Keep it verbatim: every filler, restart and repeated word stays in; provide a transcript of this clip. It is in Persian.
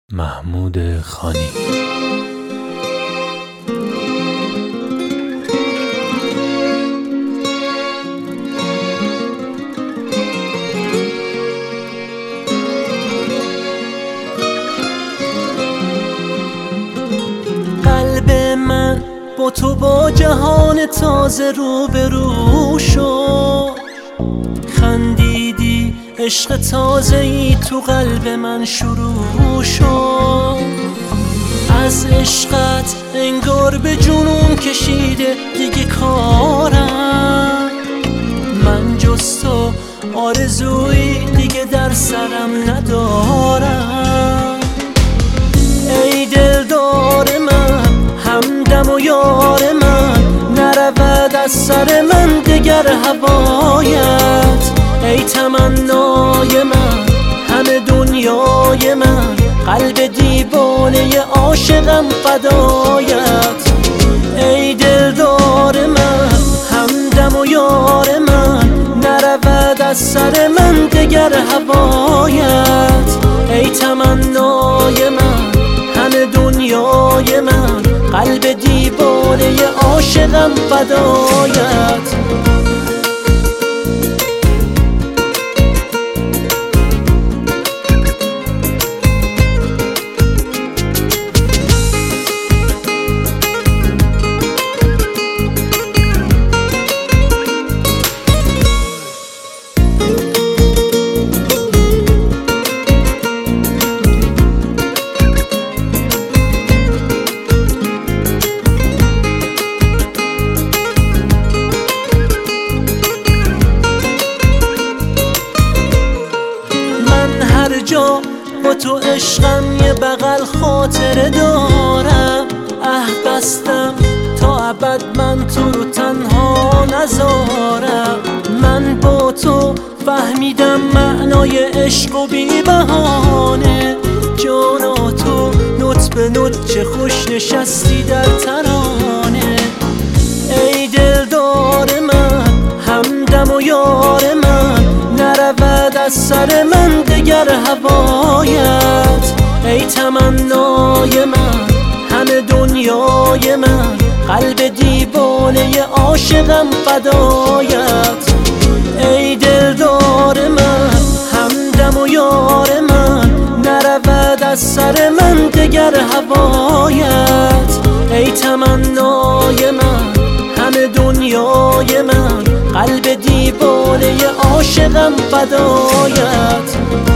محمود خانی. قلب من با تو با جهان تازه روبرو شد، خندیدی عشق تازه‌ای تو قلب من شروع شد. از عشقت انگار به جنون کشیده دیگه کارم، من جز تو آرزویی دیگه در سرم ندارم. ای دلدار من، همدم و یار من، نرود از سر من دگر هوایت. ای تمنای من، همه دنیای من، قلب دیوانه عاشقم فدایت. ای دلدار من، همدم و یار من، نرود از سر من دگر هوایت. ای تمنای من، همه دنیای من، قلب دیوانه عاشقم فدایت. جا با تو عشقم یه بغل خاطره دارم، اه بستم تا ابد من تو رو تنها نذارم. من با تو فهمیدم معنای عشق و بی بهانه، جانا تو نوت به نوت چه خوش نشستی در ترانه. ای دلدار من، همدم و یار من، نرود از سر من دگر هوایت. ای تمنای من، همه دنیای من، قلب دیوانه عاشقم فدایت. ای دلدار من، همدم و یار من، نرود از سر من دگر هوایت. ای تمنای من، همه دنیای من، قلب دیوانه عاشقم فدایت.